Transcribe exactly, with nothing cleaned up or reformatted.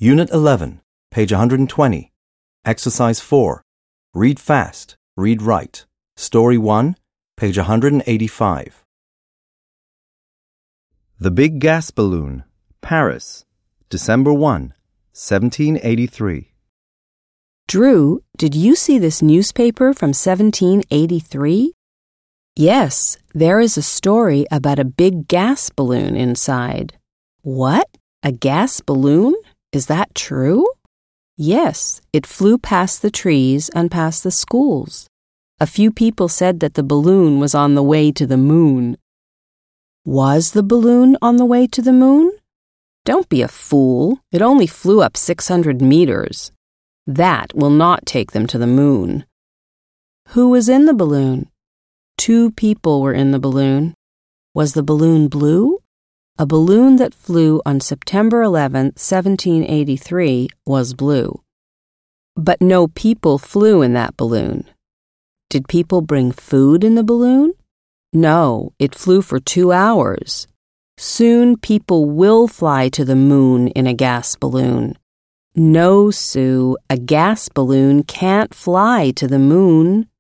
Unit eleven, page one hundred twenty. Exercise four. Read fast, read right. Story one, page one hundred eighty-five. The Big Gas Balloon, Paris, December first, seventeen eighty-three. Drew, did you see this newspaper from seventeen eighty-three? Yes, there is a story about a big gas balloon inside. What? A gas balloon? Is that true? Yes, it flew past the trees and past the schools. A few people said that the balloon was on the way to the moon. Was the balloon on the way to the moon? Don't be a fool. It only flew up six hundred meters. That will not take them to the moon. Who was in the balloon? Two people were in the balloon. Was the balloon blue? A balloon that flew on September eleventh, seventeen eighty-three was blue. But no people flew in that balloon. Did people bring food in the balloon? No, it flew for two hours. Soon people will fly to the moon in a gas balloon. No, Sue, a gas balloon can't fly to the moon.